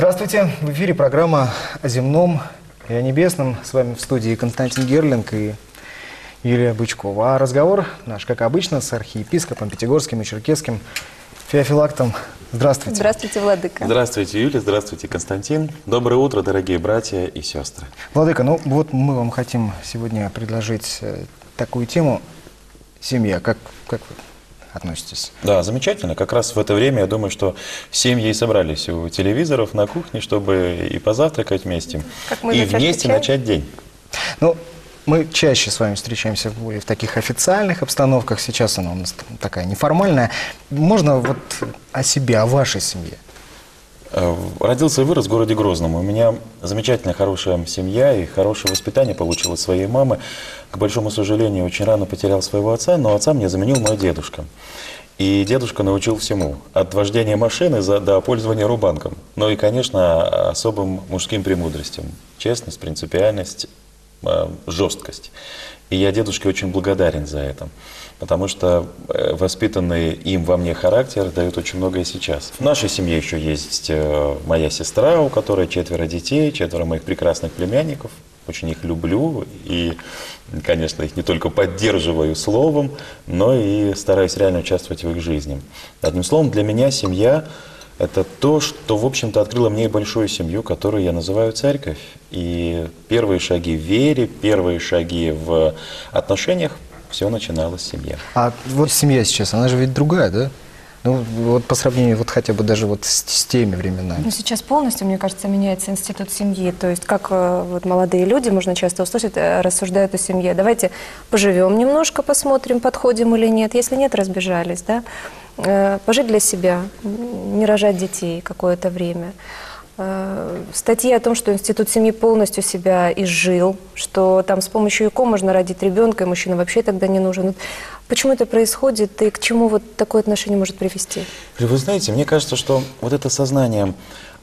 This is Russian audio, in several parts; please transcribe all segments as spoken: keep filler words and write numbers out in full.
Здравствуйте! В эфире программа о земном и о небесном. С вами в студии Константин Герлинг и Юлия Бычкова. А разговор наш, как обычно, с архиепископом Пятигорским и Черкесским Феофилактом. Здравствуйте. Здравствуйте, Владыка. Здравствуйте, Юлия. Здравствуйте, Константин. Доброе утро, дорогие братья и сестры. Владыка, ну вот мы вам хотим сегодня предложить такую тему «Семья». Как, как вы относитесь? Да, замечательно. Как раз в это время, я думаю, что семьи и собрались у телевизоров на кухне, чтобы и позавтракать вместе, и вместе начать день. Ну, мы чаще с вами встречаемся в, в таких официальных обстановках. Сейчас она у нас такая неформальная. Можно вот о себе, о вашей семье? Родился и вырос в городе Грозном. У меня замечательная, хорошая семья и хорошее воспитание получил от своей мамы. К большому сожалению, очень рано потерял своего отца, но отца мне заменил мой дедушка. И дедушка научил всему. От вождения машины до пользования рубанком. Ну и, конечно, особым мужским премудростям. Честность, принципиальность, жесткость. И я дедушке очень благодарен за это. Потому что воспитанный им во мне характер дает очень многое сейчас. В нашей семье еще есть моя сестра, у которой четверо детей, четверо моих прекрасных племянников. Очень их люблю и, конечно, их не только поддерживаю словом, но и стараюсь реально участвовать в их жизни. Одним словом, для меня семья – это то, что, в общем-то, открыло мне большую семью, которую я называю церковь. И первые шаги в вере, первые шаги в отношениях – все начиналось с семьи. А вот семья сейчас, она же ведь другая, да? Ну, вот по сравнению вот хотя бы даже вот с, с теми временами. Ну, сейчас полностью, мне кажется, меняется институт семьи. То есть, как вот молодые люди, можно часто услышать, рассуждают о семье. Давайте поживем немножко, посмотрим, подходим или нет. Если нет, разбежались, да? Пожить для себя, не рожать детей какое-то время. Статьи о том, что институт семьи полностью себя изжил, что там с помощью ЭКО можно родить ребенка, и мужчина вообще тогда не нужен. Почему это происходит и к чему вот такое отношение может привести? Вы знаете, мне кажется, что вот это сознание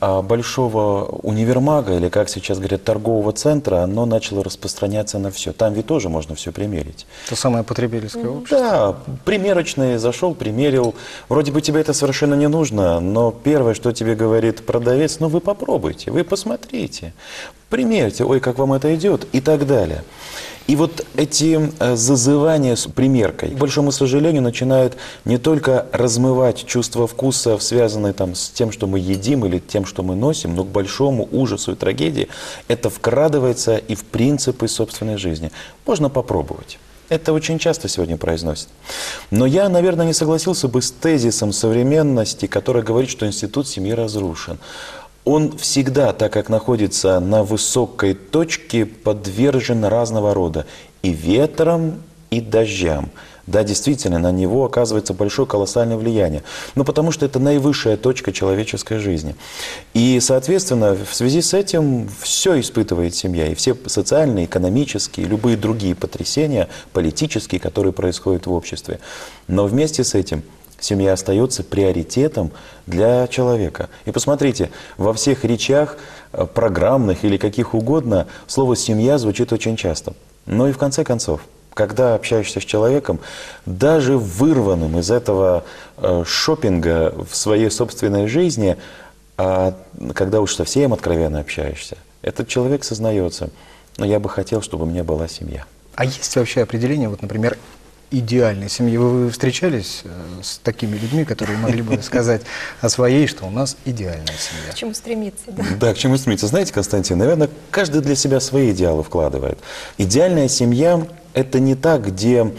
большого универмага, или, как сейчас говорят, торгового центра, оно начало распространяться на все. Там ведь тоже можно все примерить. То самое потребительское общество? Да, примерочный зашел, примерил. Вроде бы тебе это совершенно не нужно, но первое, что тебе говорит продавец, ну вы попробуйте, вы посмотрите, примерьте, ой, как вам это идет и так далее. И вот эти зазывания с примеркой, к большому сожалению, начинают не только размывать чувство вкуса, связанное там с тем, что мы едим или тем, что мы носим, но к большому ужасу и трагедии это вкрадывается и в принципы собственной жизни. Можно попробовать. Это очень часто сегодня произносят. Но я, наверное, не согласился бы с тезисом современности, который говорит, что институт семьи разрушен. Он всегда, так как находится на высокой точке, подвержен разного рода и ветрам, и дождям. Да, действительно, на него оказывается большое колоссальное влияние. Ну, потому что это наивысшая точка человеческой жизни. И, соответственно, в связи с этим все испытывает семья. И все социальные, экономические, любые другие потрясения, политические, которые происходят в обществе. Но вместе с этим семья остается приоритетом для человека. И посмотрите, во всех речах, программных или каких угодно, слово «семья» звучит очень часто. Но и в конце концов, когда общаешься с человеком, даже вырванным из этого шопинга в своей собственной жизни, а когда уж совсем откровенно общаешься, этот человек сознается: но я бы хотел, чтобы у меня была семья. А есть вообще определение, вот, например, идеальной семьи? Вы встречались с такими людьми, которые могли бы сказать о своей, что у нас идеальная семья? К чему стремиться, да? Да, к чему стремиться. Знаете, Константин, наверное, каждый для себя свои идеалы вкладывает. Идеальная семья – это не та, где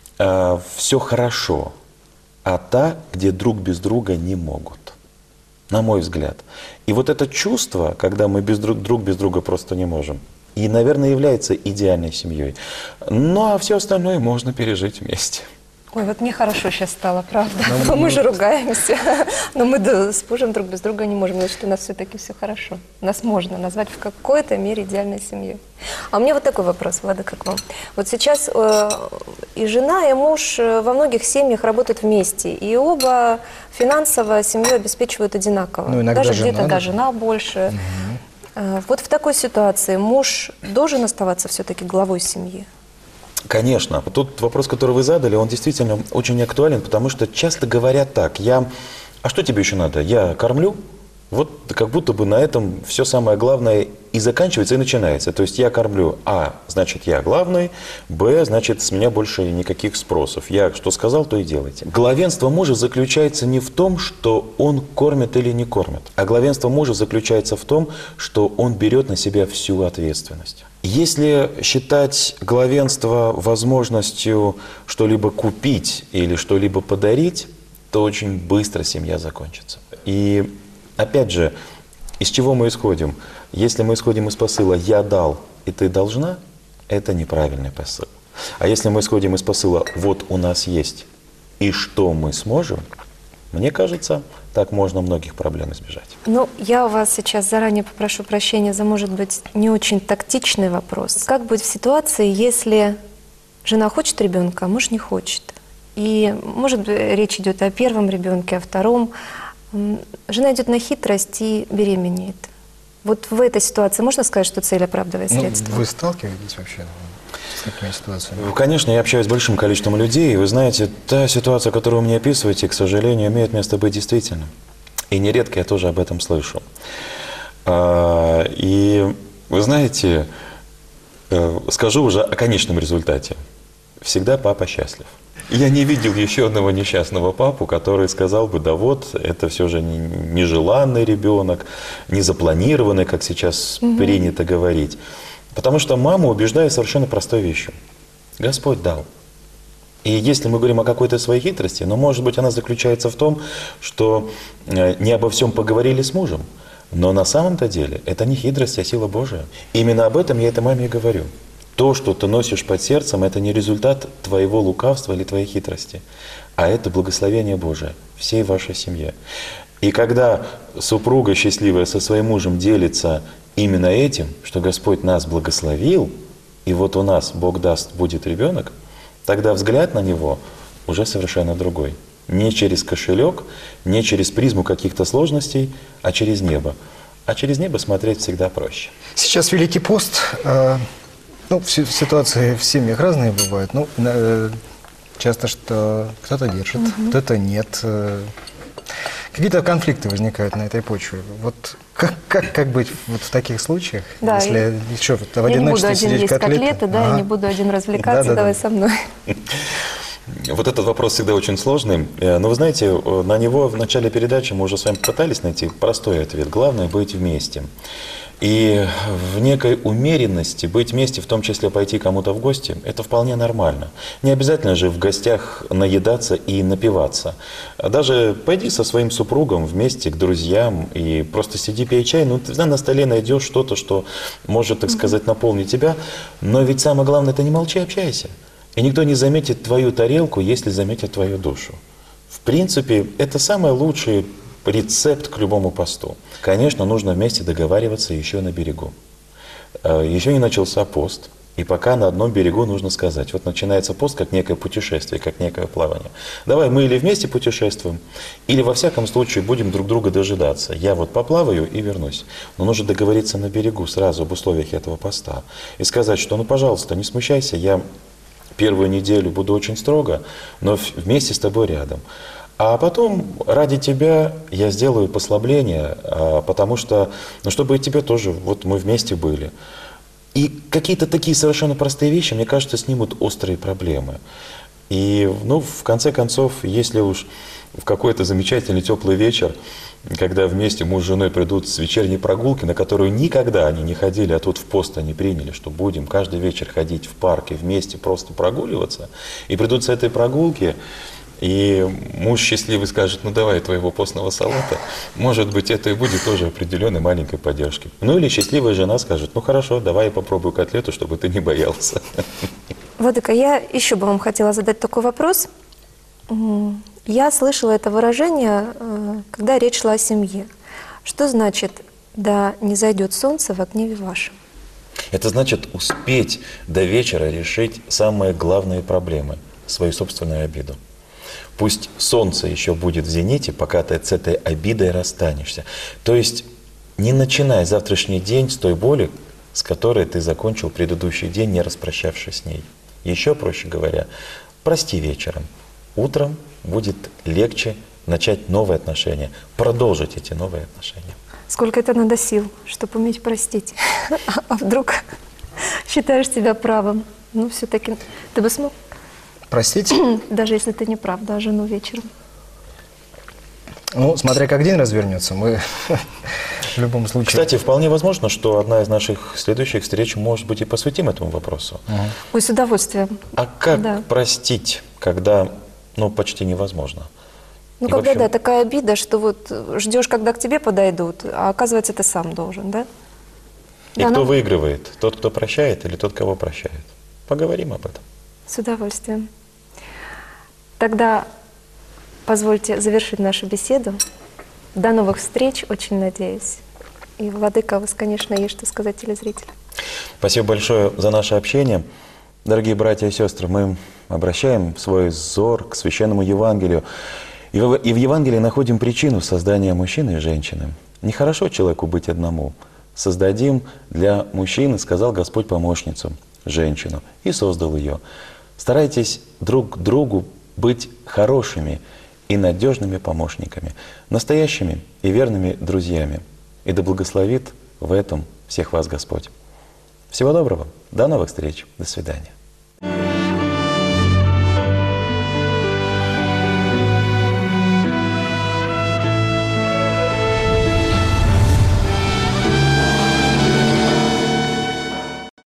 э, все хорошо, а та, где друг без друга не могут, на мой взгляд. И вот это чувство, когда мы без друг, друг без друга просто не можем, и, наверное, является идеальной семьей. Ну, а все остальное можно пережить вместе. Ой, вот мне хорошо сейчас стало, правда. Но мы же ругаемся, но мы да, с мужем друг без друга не можем. Значит, у нас все-таки все хорошо. Нас можно назвать в какой-то мере идеальной семьей. А у меня вот такой вопрос, Влада, как вам? Вот сейчас э, и жена, и муж во многих семьях работают вместе, и оба финансово семью обеспечивают одинаково. Ну, даже жена, где-то да, да, жена больше. Угу. Вот в такой ситуации муж должен оставаться все-таки главой семьи? Конечно. Тот вопрос, который вы задали, он действительно очень актуален, потому что часто говорят так: я, а что тебе еще надо? Я кормлю, Вот как будто бы на этом все самое главное и заканчивается, и начинается. То есть я кормлю, а, значит, я главный, б, значит, с меня больше никаких спросов. Я что сказал, то и делайте. Главенство мужа заключается не в том, что он кормит или не кормит, а главенство мужа заключается в том, что он берет на себя всю ответственность. Если считать главенство возможностью что-либо купить или что-либо подарить, то очень быстро семья закончится. И опять же, из чего мы исходим? Если мы исходим из посыла «я дал, и ты должна», это неправильный посыл. А если мы исходим из посыла «вот у нас есть, и что мы сможем», мне кажется, так можно многих проблем избежать. Ну, я у вас сейчас заранее попрошу прощения за, может быть, не очень тактичный вопрос. Как быть в ситуации, если жена хочет ребенка, а муж не хочет? И, может быть, речь идет о первом ребенке, о втором. Жена идет на хитрость и беременеет. Вот в этой ситуации можно сказать, что цель оправдывает средства? Ну, вы сталкиваетесь вообще с такими ситуациями? Конечно, я общаюсь с большим количеством людей, и вы знаете, та ситуация, которую вы мне описываете, к сожалению, имеет место быть действительно. И нередко я тоже об этом слышу. И вы знаете, скажу уже о конечном результате. Всегда папа счастлив. Я не видел еще одного несчастного папу, который сказал бы, да вот, это все же нежеланный ребенок, незапланированный, как сейчас угу. принято говорить. Потому что маму убеждаю совершенно простой вещью. Господь дал. И если мы говорим о какой-то своей хитрости, но, может быть, она заключается в том, что не обо всем поговорили с мужем. Но на самом-то деле это не хитрость, а сила Божия. Именно об этом я этой маме и говорю. То, что ты носишь под сердцем, это не результат твоего лукавства или твоей хитрости, а это благословение Божие всей вашей семье. И когда супруга счастливая со своим мужем делится именно этим, что Господь нас благословил, и вот у нас, Бог даст, будет ребенок, тогда взгляд на него уже совершенно другой. Не через кошелек, не через призму каких-то сложностей, а через небо. А через небо смотреть всегда проще. Сейчас Великий пост. Ну, ситуации в семьях разные бывают. Ну, часто, что кто-то держит, угу. кто-то нет. Какие-то конфликты возникают на этой почве. Вот как, как, как быть вот в таких случаях, да, если и... еще в одиночестве я не буду один есть котлеты, котлеты да, ага. я не буду один развлекаться, да, да, давай да. со мной. Вот этот вопрос всегда очень сложный. Но вы знаете, на него в начале передачи мы уже с вами попытались найти простой ответ. Главное быть вместе. И в некой умеренности быть вместе, в том числе пойти кому-то в гости, это вполне нормально. Не обязательно же в гостях наедаться и напиваться. Даже пойди со своим супругом вместе к друзьям и просто сиди, пей чай. Ну, ты на столе найдешь что-то, что может, так сказать, наполнить тебя. Но ведь самое главное, это не молчи, общайся. И никто не заметит твою тарелку, если заметит твою душу. В принципе, это самый лучший рецепт к любому посту. Конечно, нужно вместе договариваться еще на берегу. Еще не начался пост, и пока на одном берегу нужно сказать, вот начинается пост как некое путешествие, как некое плавание. Давай мы или вместе путешествуем, или во всяком случае будем друг друга дожидаться. Я вот поплаваю и вернусь. Но нужно договориться на берегу сразу об условиях этого поста. И сказать, что ну пожалуйста, не смущайся, я первую неделю буду очень строго, но вместе с тобой рядом. А потом ради тебя я сделаю послабление, потому что, ну, чтобы и тебе тоже, вот мы вместе были. И какие-то такие совершенно простые вещи, мне кажется, снимут острые проблемы. И, ну, в конце концов, если уж в какой-то замечательный теплый вечер, когда вместе муж с женой придут с вечерней прогулки, на которую никогда они не ходили, а тут в пост они приняли, что будем каждый вечер ходить в парк и вместе просто прогуливаться, и придут с этой прогулки, и муж счастливый скажет, ну давай твоего постного салата, может быть, это и будет тоже определенной маленькой поддержкой. Ну или счастливая жена скажет, ну хорошо, давай я попробую котлету, чтобы ты не боялся. Владыка, я еще бы вам хотела задать такой вопрос. Я слышала это выражение, когда речь шла о семье. Что значит «да не зайдет солнце в гневе вашем»? Это значит успеть до вечера решить самые главные проблемы, свою собственную обиду. Пусть солнце еще будет в зените, пока ты с этой обидой расстанешься. То есть не начинай завтрашний день с той боли, с которой ты закончил предыдущий день, не распрощавшись с ней. Еще проще говоря, прости вечером. Утром будет легче начать новые отношения, продолжить эти новые отношения. Сколько это надо сил, чтобы уметь простить. А вдруг считаешь себя правым? Ну, все-таки ты бы смог? Простить? Даже если ты не прав, да, жену вечером. Ну, смотря как день развернется, мы в любом случае... Кстати, вполне возможно, что одна из наших следующих встреч, может быть, и посвятим этому вопросу. Угу. Ой, с удовольствием. А как Да. простить, когда, ну, почти невозможно? Ну, И, в когда, общем, да, такая обида, что вот ждешь, когда к тебе подойдут, а оказывается, ты сам должен, да? И Да, кто нам- выигрывает? Тот, кто прощает, или тот, кого прощает? Поговорим об этом. С удовольствием. Тогда позвольте завершить нашу беседу. До новых встреч, очень надеюсь. И, Владыка, у вас, конечно, есть что сказать телезрителям. Спасибо большое за наше общение. Дорогие братья и сестры, мы обращаем свой взор к Священному Евангелию. И в, и в Евангелии находим причину создания мужчины и женщины. Нехорошо человеку быть одному. Создадим для мужчины, сказал Господь, помощницу, женщину, и создал ее. Старайтесь друг другу быть хорошими и надежными помощниками, настоящими и верными друзьями. И да благословит в этом всех вас Господь. Всего доброго, до новых встреч, до свидания.